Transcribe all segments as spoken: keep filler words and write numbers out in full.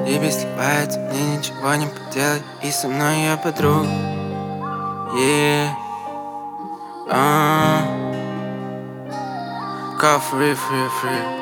Тебе сливается, мне ничего не поделать, и со мной я подруга. Yeah. Uh. Go free, free, free.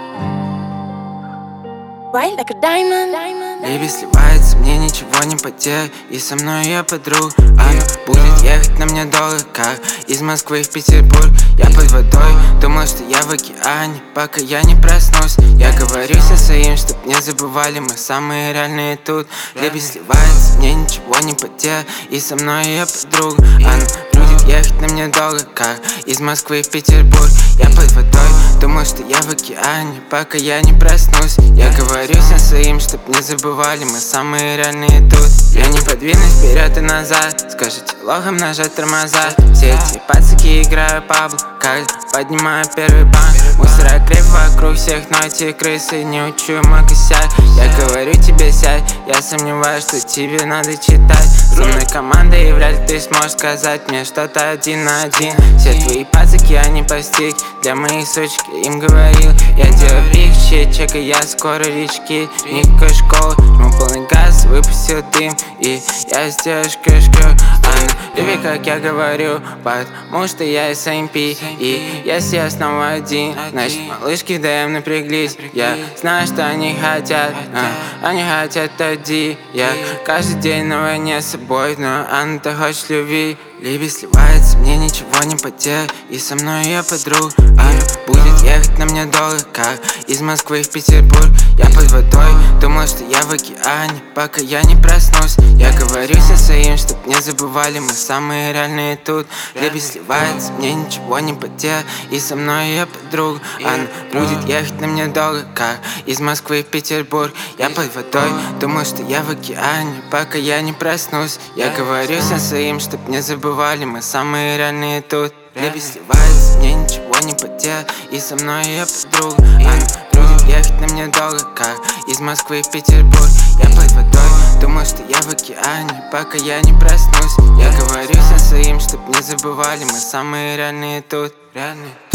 Bright like a diamond, diamond. Либо сливается, мне ничего не поделать, и со мной я подруга. Она будет ехать на мне долго, как из Москвы в Петербург. Я под водой, думал, что я в океане, пока я не проснусь. Я говорю со своим, чтоб не забывали, мы самые реальные тут. Либо сливается, мне ничего не поделать, и со мной я подруга. Она будет ехать на мне долго, как из Москвы в Петербург. Я под водой, думал, что я в океане, пока я не проснусь. Я говорю со своим, чтоб не забывали, мы самые реальные тут. Я не подвинусь вперед и назад, скажите лохом нажать тормоза. Все эти пацаки играют пабло, как поднимаю первый банк. Мусора креп вокруг всех, но эти крысы не учу мой косяк. Я говорю тебе сядь, я сомневаюсь, что тебе надо читать. С умной командой и вряд ли ты сможешь сказать мне что-то один на один. Все твои пацаки, они постиг для моей сучки, им говорил. Я делаю рикши, чекай, я скоро речки. Никакой школы, жму полный газ, выпустил дым, и я сделаю шкрышку. Она любит, как я говорю, потому что я эс эм пи. И если я снова один, значит малышки в дэ эм напряглись. Я знаю, что они хотят, а, они хотят тоди. Я каждый день на войне с собой, но она-то хочет любви. Либо сливается, мне ничего не поделать, и со мной я подруга. Она будет ехать на мне долго, как из Москвы в Петербург. Я под водой, думал, что я в океане, пока я не проснусь. Я говорю со своим, чтоб не забывали, мы самые реальные тут. Либо сливается, мне ничего не поделать, и со мной я подруга. Она будет ехать на мне долго, как из Москвы в Петербург. Я под водой, думал, что я в океане, пока я не проснусь. Я говорю со своим, чтоб не забывали, мы самые реальные тут. Либо сливается, мне ничего не поделать, и со мной я подруга. Она будет ехать на мне долго, как из Москвы в Петербург. Я под водой, думал, что я в океане, пока я не проснусь. Я говорю со своим, чтоб не забывали, мы самые реальные тут. Реальные.